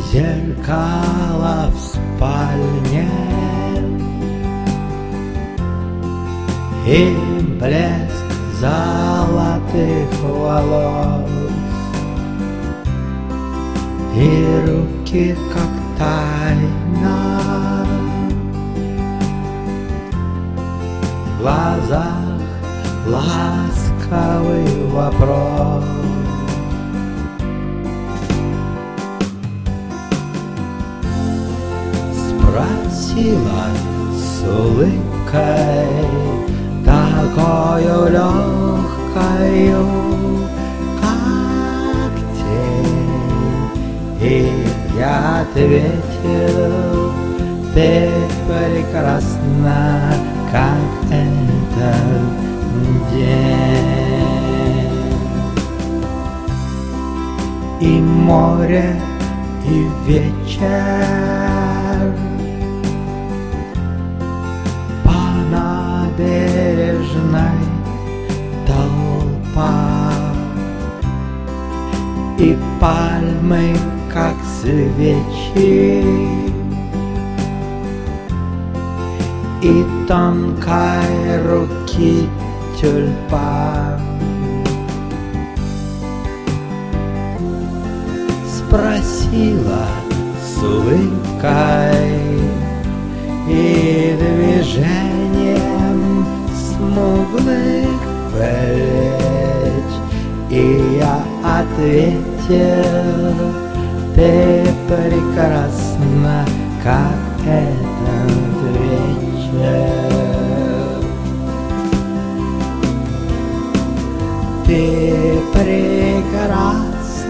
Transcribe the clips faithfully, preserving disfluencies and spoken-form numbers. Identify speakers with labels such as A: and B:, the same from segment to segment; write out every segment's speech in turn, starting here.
A: Зеркало в спальне и блеск золотых волос, и руки как тайна в глазах ласковый вопрос. Спросила с улыбкой такою легкою, как тень, и я ответил: ты прекрасна, как этот день. И море, и вечер по набережной толпа, и пальмы, как свечи, и тонкой руки тюльпан. Спросила с улыбкой и движением смуглых плеч, и я ответил: ты прекрасна, как этот вечер. Ты прекрасна,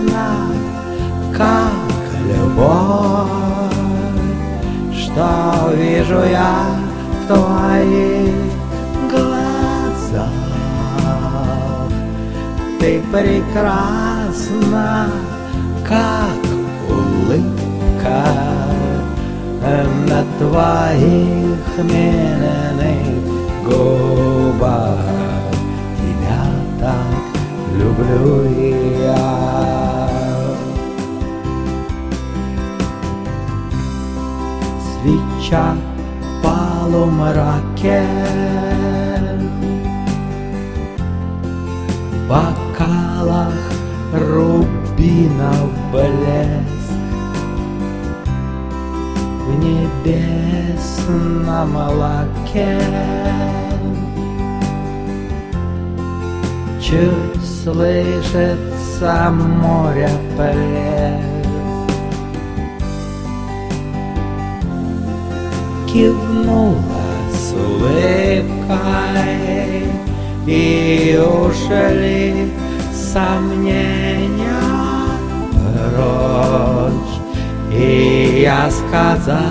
A: как любовь, что вижу я в твоих глазах. Ты прекрасна, как улыбка на твоих миленных губах. Тебя так люблю я. Свеча в полумраке, в бокалах рубинов блеск, в небесном молоке чуть слышится море плеск. Кивнула с улыбкой, и ушли сомнения прочь, и я сказал: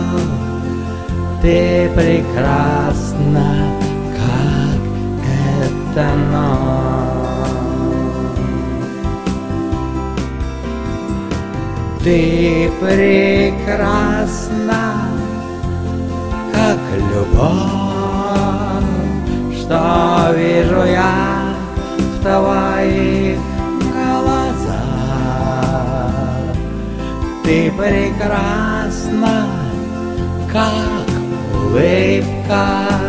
A: ты прекрасна, как эта ночь. Ты прекрасна, как любовь, что вижу я в твоих глазах. Ты прекрасна, как улыбка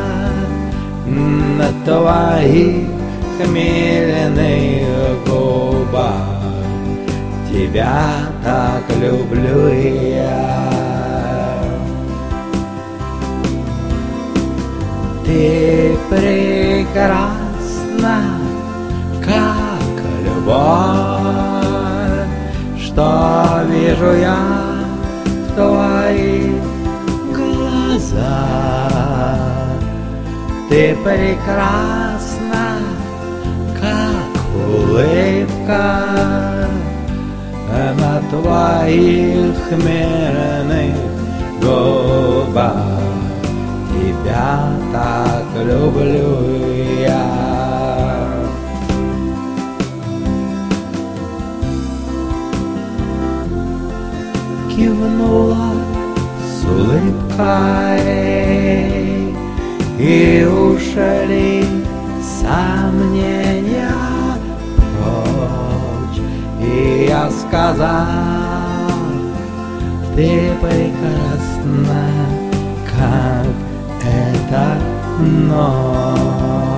A: на твоих хмельных губах. Тебя так люблю я. Ты прекрасна, как любовь, что вижу я в твоих глазах. Ты прекрасна, как улыбка на твоих мирных губах. Тебя так люблю я. Кивнула с улыбкой, и ушли сомнения прочь, и я сказал: ты прекрасна, как эта ночь.